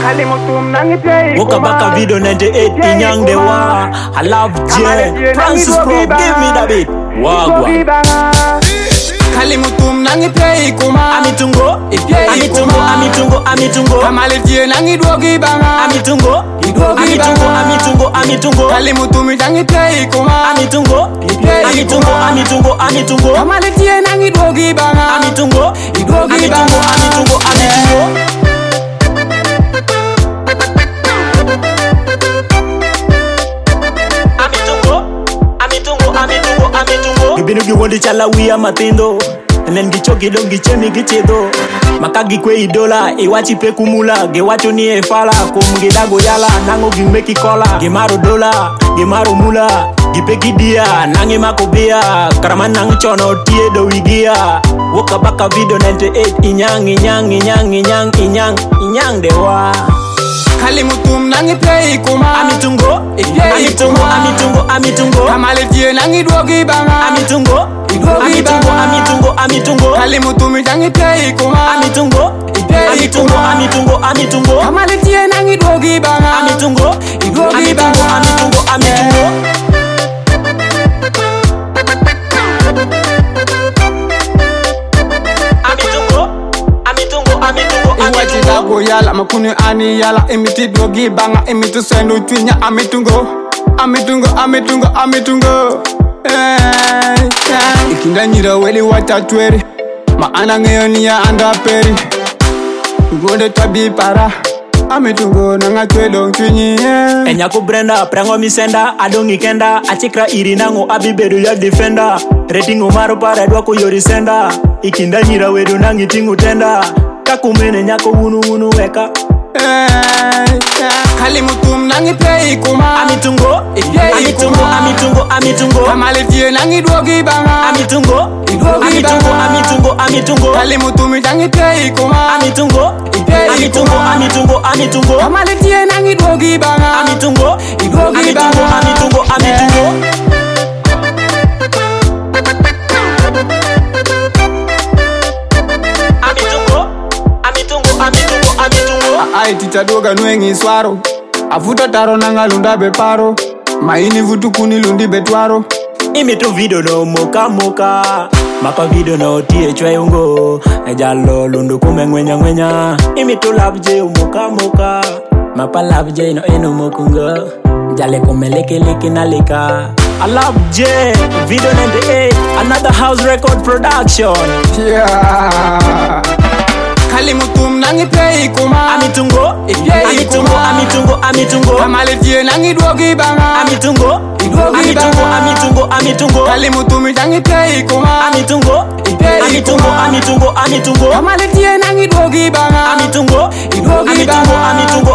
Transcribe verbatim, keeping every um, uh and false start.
Woka baka video ninety-eight Inyang Dewa. I love J. Francis Pro, give me the beat. Wagwa. Kalimutum nangi play kuma Amitungo, amitungo, amitungo, amitungo. Kamalitie nangi dwogi banga Amitungo, amitungo, amitungo, amitungo. Kalimutum nangi play kuma Amitungo, amitungo, amitungo, amitungo. Kamalitie nangi dwogi banga Amitungo, amitungo, amitungo, amitungo. Gibinu giwondi chala wia matindo Nen gichoki do gichemi gichedo Makagi kwe idola Iwachi pe kumula Gewacho ni efala Kumgidago yala Nango gimeki kola Gimaru dola Gimaru mula Gipeki dia Nangi makobia Karaman nang chono tie do wigia Woka baka video ninety-eight Inyang, inyang, inyang, inyang, inyang Inyang dewa Kalimutum nangi play kuma Amitungo, amitungo, amitungo, amitungo. Kamalitie nangi dwogi banga Amitungo, amitungo, amitungo, amitungo. Kalimutum nangi play kuma Amitungo, amitungo, amitungo, amitungo. Kamalitie nangi dwogi banga Amitungo, amitungo, amitungo, amitungo. Iwachi dago yala makuni ani yala imiti dwogi banga imiti senu twinya amitungo amitungo amitungo amitungo hey, yeah. Ikinda nyira weli watatweri maana ngeyoni ya anda peri Ngode tabi para amitungo nanga twedong twinyi yeah. Enyako Brenda prango misenda adongi kenda achikra irinango abibedu ya defender ratingo maro para dwako yorisenda Ikinda nyira wedu nangi tingu tenda Kakumene nyako unu unu weka hey, yeah. Kalimutum nangi play kuma Amitungo, amitungo, amitungo, amitungo. Kamalitie nangi dwogi banga Amitungo, amitungo, amitungo, amitungo. Kalimutum nangi play kuma Amitungo, amitungo, amitungo, amitungo. Kamalitie nangi dwogi banga Amitungo, amitungo, amitungo, amitungo. Ai tita doga nwengi swaro Afuta taro nanga lunda beparo Maini vutu kuni lundi betwaro Imitu video no moka moka Mapa video no tie chwe ungo Ejalo lundu kume ngwenya ngwenya Imitu love je moka moka Mapa love je no eno mokunga Jale kume leke leke na leka I love J, video ninety-eight Another house record production Yeah Kalimutum nangi play kuma Amitungo, amitungo, amitungo, amitungo. Kamalitie nangi dwogi banga Amitungo, amitungo, amitungo, amitungo. Kalimutum nangi play kuma Amitungo, amitungo, amitungo, amitungo. Kamalitie nangi dwogi banga Amitungo, amitungo, amitungo.